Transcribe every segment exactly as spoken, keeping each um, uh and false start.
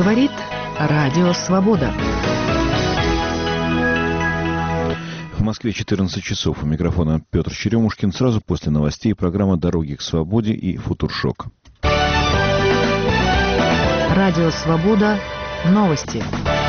Говорит Радио Свобода. В Москве четырнадцать часов. У микрофона Петр Черемушкин. Сразу после новостей программа «Дороги к свободе» и «Футуршок». Радио Свобода. Новости.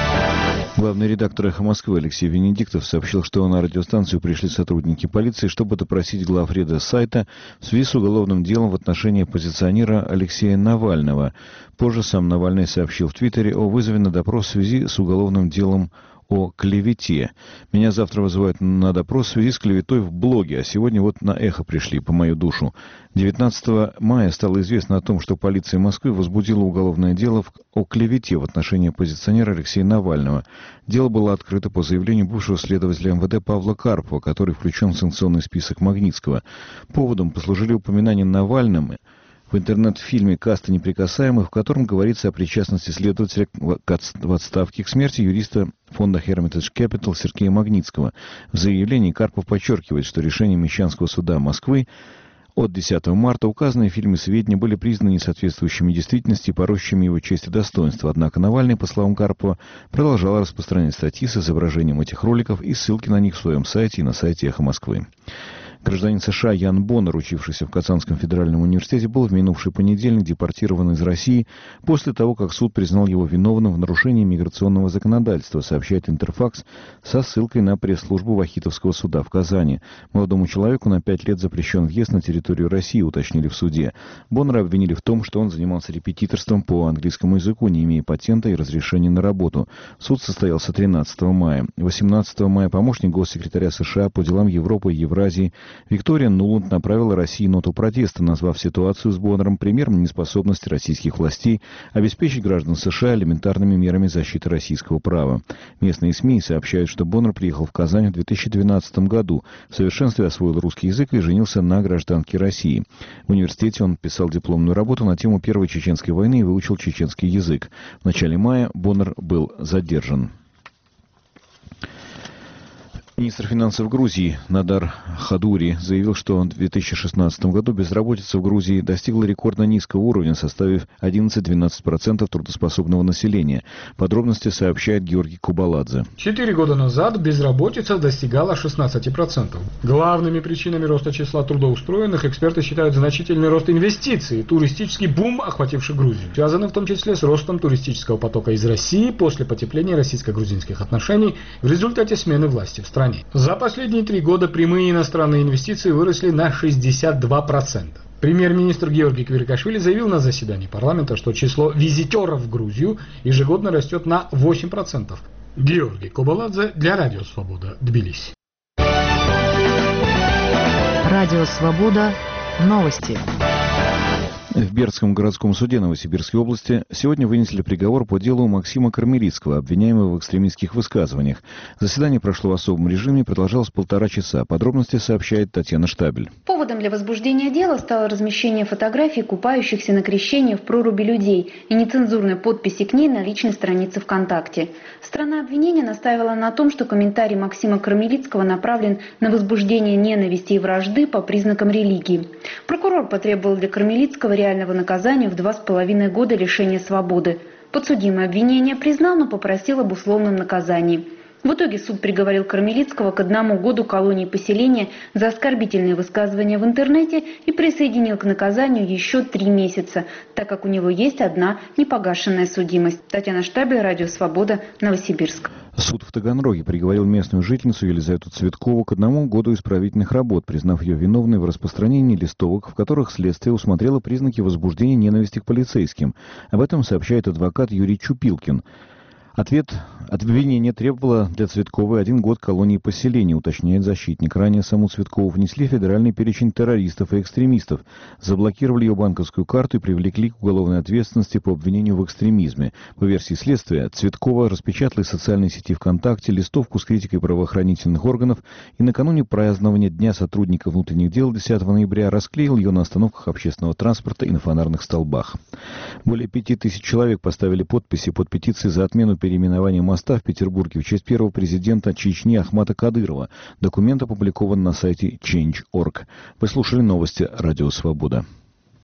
Главный редактор «Эхо Москвы» Алексей Венедиктов сообщил, что на радиостанцию пришли сотрудники полиции, чтобы допросить главреда сайта в связи с уголовным делом в отношении оппозиционера Алексея Навального. Позже сам Навальный сообщил в Твиттере о вызове на допрос в связи с уголовным делом о клевете. Меня завтра вызывают на допрос в связи с клеветой в блоге, а сегодня вот на «Эхо» пришли, по мою душу. девятнадцатого мая стало известно о том, что полиция Москвы возбудила уголовное дело о клевете в отношении оппозиционера Алексея Навального. Дело было открыто по заявлению бывшего следователя эм вэ дэ Павла Карпова, который включен в санкционный список Магнитского. Поводом послужили упоминания Навальным в интернет-фильме «Каста неприкасаемых», в котором говорится о причастности следователя в отставке к смерти юриста фонда Hermitage Capital Сергея Магнитского. В заявлении Карпов подчеркивает, что решением Мещанского суда Москвы от десятого марта указанные в фильме сведения были признаны несоответствующими действительности и порочащими его честь и достоинство. Однако Навальный, по словам Карпова, продолжал распространять статьи с изображением этих роликов и ссылки на них в своем сайте и на сайте «Эхо Москвы». Гражданин США Ян Боннер, учившийся в Казанском федеральном университете, был в минувший понедельник депортирован из России после того, как суд признал его виновным в нарушении миграционного законодательства, сообщает Интерфакс со ссылкой на пресс-службу Вахитовского суда в Казани. Молодому человеку на пять лет запрещен въезд на территорию России, уточнили в суде. Боннера обвинили в том, что он занимался репетиторством по английскому языку, не имея патента и разрешения на работу. Суд состоялся тринадцатого мая. восемнадцатого мая помощник госсекретаря США по делам Европы и Евразии Виктория Нуланд направила России ноту протеста, назвав ситуацию с Боннером примером неспособности российских властей обеспечить граждан США элементарными мерами защиты российского права. Местные СМИ сообщают, что Боннер приехал в Казань в две тысячи двенадцатом году, в совершенстве освоил русский язык и женился на гражданке России. В университете он писал дипломную работу на тему Первой чеченской войны и выучил чеченский язык. В начале мая Боннер был задержан. Министр финансов Грузии Надар Хадури заявил, что в две тысячи шестнадцатом году безработица в Грузии достигла рекордно низкого уровня, составив одиннадцать-двенадцать процентов трудоспособного населения. Подробности сообщает Георгий Кубаладзе. Четыре года назад безработица достигала шестнадцати процентов. Главными причинами роста числа трудоустроенных эксперты считают значительный рост инвестиций и туристический бум, охвативший Грузию. Связано в том числе с ростом туристического потока из России после потепления российско-грузинских отношений в результате смены власти в стране. За последние три года прямые иностранные инвестиции выросли на шестьдесят два процента. Премьер-министр Георгий Квирикашвили заявил на заседании парламента, что число визитеров в Грузию ежегодно растет на восемь процентов. Георгий Кубаладзе для Радио Свобода, Тбилиси. Радио Свобода. Новости. В Бердском городском суде Новосибирской области сегодня вынесли приговор по делу Максима Кармелицкого, обвиняемого в экстремистских высказываниях. Заседание прошло в особом режиме и продолжалось полтора часа. Подробности сообщает Татьяна Штабель. Поводом для возбуждения дела стало размещение фотографий купающихся на крещении в проруби людей и нецензурной подписи к ней на личной странице ВКонтакте. Сторона обвинения настаивала на том, что комментарий Максима Кармелицкого направлен на возбуждение ненависти и вражды по признакам религии. Прокурор потребовал для Кармелицкого реального наказания в два с половиной года лишения свободы. Подсудимый обвинение признал, но попросил об условном наказании. В итоге суд приговорил Кармелицкого к одному году колонии поселения за оскорбительные высказывания в интернете и присоединил к наказанию еще три месяца, так как у него есть одна непогашенная судимость. Татьяна Штабель, Радио Свобода, Новосибирск. Суд в Таганроге приговорил местную жительницу Елизавету Цветкову к одному году исправительных работ, признав ее виновной в распространении листовок, в которых следствие усмотрело признаки возбуждения ненависти к полицейским. Об этом сообщает адвокат Юрий Чупилкин. Ответ от обвинения требовало для Цветковой один год колонии поселения, уточняет защитник. Ранее саму Цветкову внесли в федеральный перечень террористов и экстремистов, заблокировали ее банковскую карту и привлекли к уголовной ответственности по обвинению в экстремизме. По версии следствия, Цветкова распечатала из социальной сети ВКонтакте листовку с критикой правоохранительных органов и накануне празднования Дня сотрудника внутренних дел десятого ноября расклеил ее на остановках общественного транспорта и на фонарных столбах. Более пяти тысяч человек поставили подписи под петицией за отмену переименования моста в Петербурге в честь первого президента Чечни Ахмата Кадырова. Документ опубликован на сайте чендж точка орг. Вы слушали новости Радио Свобода.